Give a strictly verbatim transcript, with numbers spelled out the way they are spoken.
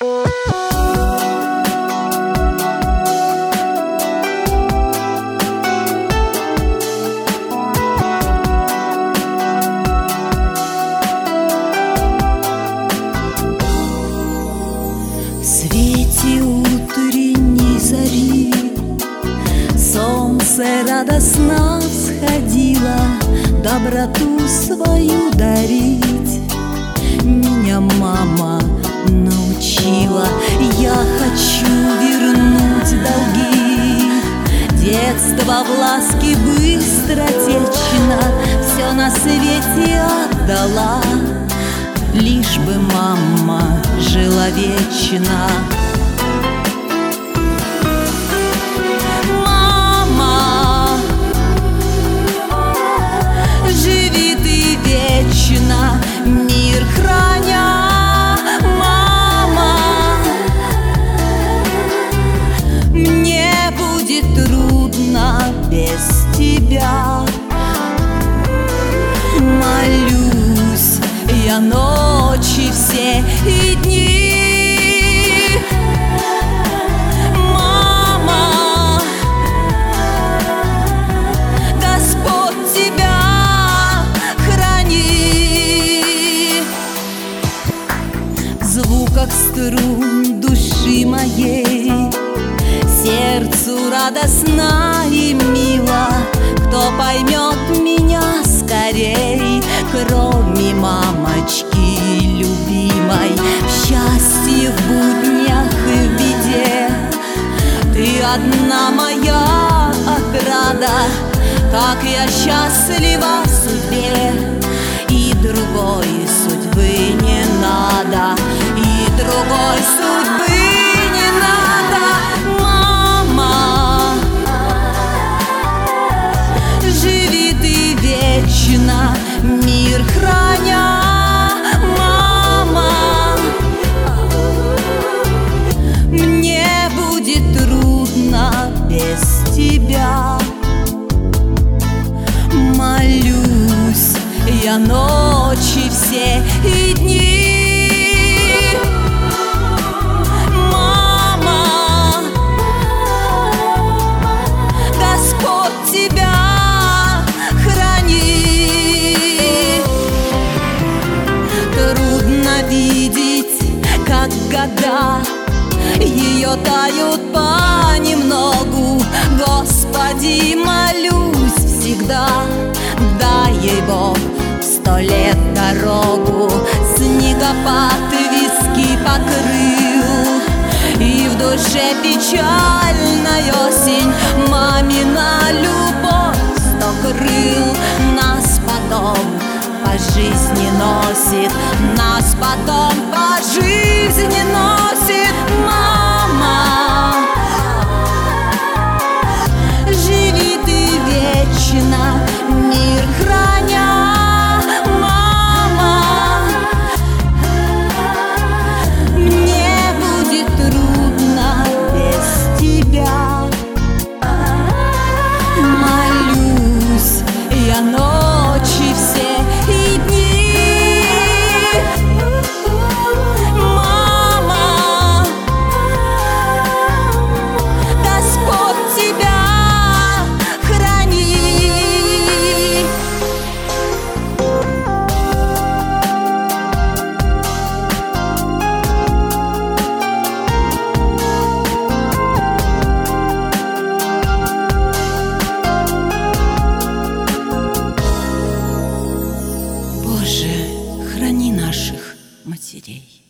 В свете утренней зари солнце радостно всходило, доброту свою дарить меня мама научила. Я хочу вернуть долги детства, в ласке быстротечно все на свете отдала, лишь бы мама жила вечно. Мама, живи ты вечно, мир храня. Мама, мне будет трудно без тебя. Молюсь я ночи все и дни. Мама, Господь тебя храни. В звуках струн души моей сердцу радостно и мило. Кто поймет меня скорей, кроме мамочки любимой? В счастье, в буднях и в беде ты одна моя отрада. Как я счастлива в судьбе, и другой судьбы не надо, и другой судьбы не надо. Мама, живи ты вечно, мир храня. Мама, мне будет трудно без тебя. Молюсь я ночи все и дни. Мама, Господь тебя храни. Трудно видеть, как года ее тают понемногу. Господи, молюсь всегда, дай ей Бог в сто лет дорогу. Снегопад виски покрыл, и в душе печальная осень. Мамина любовь сто крыл нас потом по жизни носит, нас потом по жизни носит. Мама, живи ты вечно, мир храня. Мама, мне будет трудно без тебя. Молюсь я ночи все и дни. Мама, Господь тебя храни. Боже, храни наших матерей.